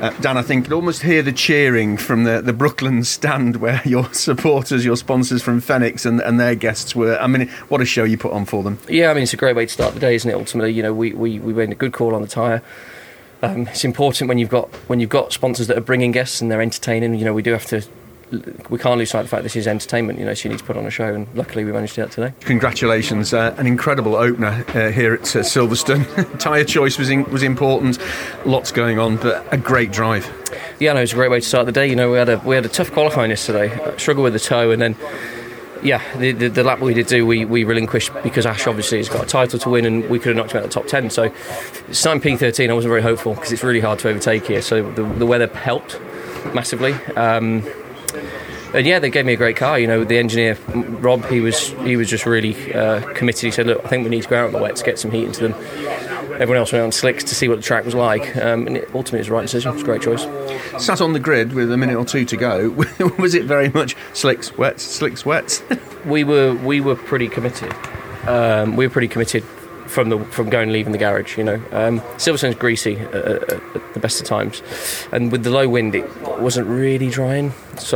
Dan, I think you could almost hear the cheering from the Brooklyn stand where your supporters, your sponsors from Fenix and their guests were. I mean, what a show you put on for them. Yeah, I mean, it's a great way to start the day, isn't it? Ultimately, you know, we made a good call on the tyre. It's important when you've got sponsors that are bringing guests and they're entertaining. You know, we can't lose sight of the fact this is entertainment, you know, so you need to put on a show, and luckily we managed to do that today. Congratulations, an incredible opener here at Silverstone. Tyre choice was important, lots going on, but a great drive. Yeah, no, it was a great way to start the day. You know, we had a tough qualifying yesterday, struggled with the toe, and then the lap we did do, we relinquished because Ash obviously has got a title to win, and we could have knocked him out of the top 10. So starting P13, I wasn't very hopeful because it's really hard to overtake here. So the weather helped massively. And yeah, they gave me a great car. You know, the engineer Rob, he was just really committed. He said, "Look, I think we need to go out on the wet to get some heat into them." Everyone else went on slicks to see what the track was like, and ultimately it was the right decision. It was a great choice. Sat on the grid with a minute or two to go. Was it very much slicks, wets, slicks, wets? We were pretty committed. We were pretty committed from going and leaving the garage. You know, Silverstone's greasy at the best of times, and with the low wind, it wasn't really drying.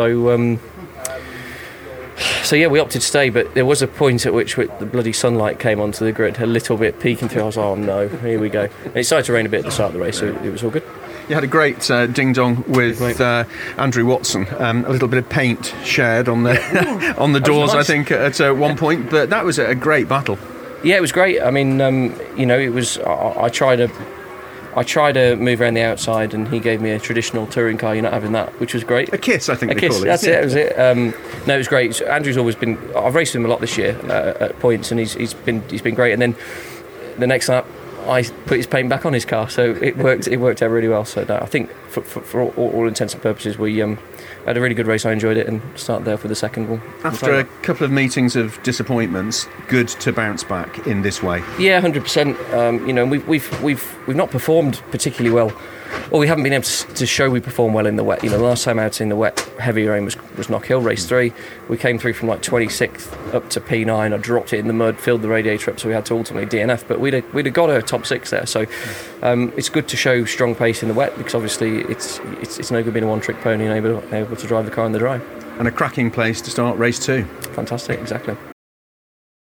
So yeah, we opted to stay, but there was a point at which the bloody sunlight came onto the grid, a little bit peeking through. I was, oh no, here we go. And it started to rain a bit at the start of the race, so it was all good. You had a great ding-dong with Andrew Watson. A little bit of paint shared on the on the doors, nice. I think, at one point, but that was a great battle. Yeah, it was great. I mean, you know, it was. I tried to move around the outside, and he gave me a traditional touring car. You're not having that, which was great. A kiss, I think they call it. That's it. That was it. No, it was great. Andrew's always been. I've raced with him a lot this year at points, and he's been great. And then the next lap, I put his paint back on his car, so it worked. It worked out really well. So I think for all intents and purposes, we had a really good race. I enjoyed it, and started there for the second one. After a couple of meetings of disappointments, good to bounce back in this way. Yeah, 100%. You know, we've not performed particularly well, or we haven't been able to show we perform well in the wet. You know, the last time out in the wet, heavy rain was Knockhill, race 3. We came through from like 26th up to P9. I dropped it in the mud, filled the radiator up, so we had to ultimately DNF. But we'd have got a top 6 there. So it's good to show strong pace in the wet, because obviously it's no good being a one-trick pony and able to drive the car in the dry. And a cracking place to start race 2. Fantastic, exactly.